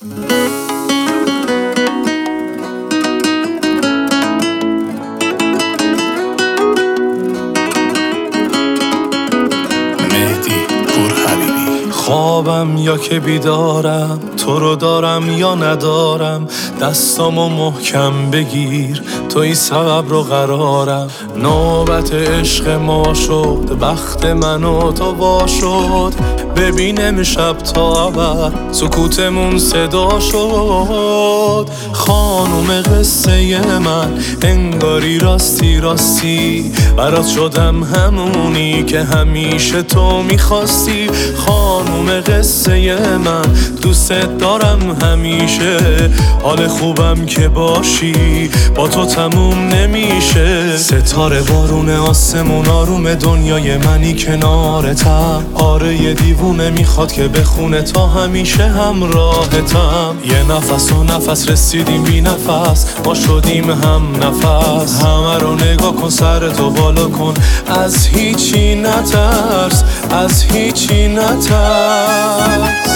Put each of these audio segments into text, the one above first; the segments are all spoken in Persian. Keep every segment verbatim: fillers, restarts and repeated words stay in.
خوابم یا که بیدارم، تو رو دارم یا ندارم، دستامو محکم بگیر، توی سبب رو قرارم. نوبت عشق ما شد، بخت من و تو وا شد، ببینم شب تا ابد سکوتمون صدا شد. خانوم قصه من انگاری راستی راستی، برات شدم همونی که همیشه تو میخواستی. خانوم قصه من دوست دارم همیشه، حال خوبم که باشی با تو تموم نمیشه. ستاره بارون آسمون آروم، دنیای منی کنارتم. آره یه دیوونه میخواد که بخونه تا همیشه همراهتم. یه نفس و نفس رسیدیم بی نفس، ما شدیم هم نفس. همه رو نگاه کن، سرتو بالا کن، از هیچی نترس، از هیچی نترس.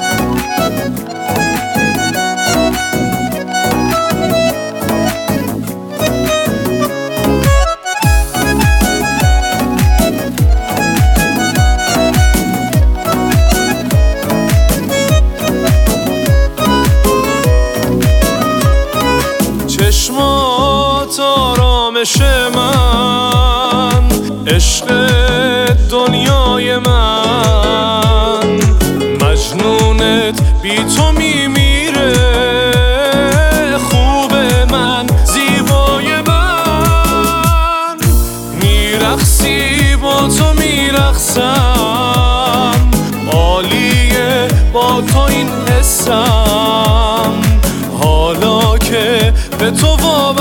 چشمات آرامش من، عشق دنیای من، مجنونت بی تو میمیره. خوب من، زیبای من، میرقصی با تو میرقصم، عالیه با تو این حسم. حالا که به تو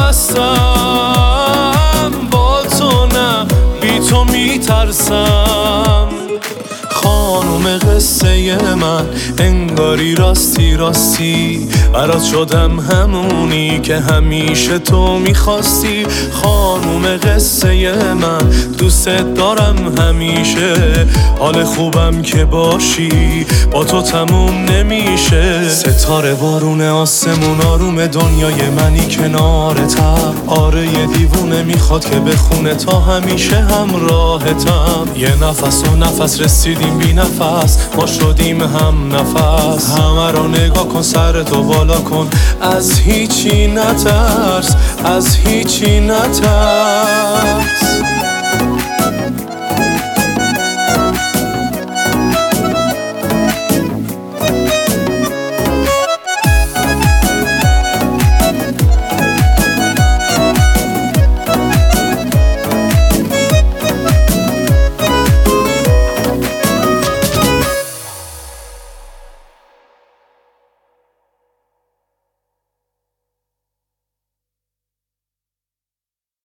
وابستم، با تو نه بی تو میترسم. خانوم قصه من انگاری راستی راستی، برات شدم همونی که همیشه تو میخواستی. خانوم قصه من دوست دارم همیشه، حال خوبم که باشی با تو تموم نمیشه. ستاره بارون آسمون آروم، دنیای منی کنارتم. آره یه دیوونه میخواد که بخونه تا همیشه همراهتم. یه نفس و نفس رسیدیم بی نفس، ما شدیم هم نفس. همه رو نگاه کن، سرتو بالا کن، از هیچی نترس، از هیچی نترس.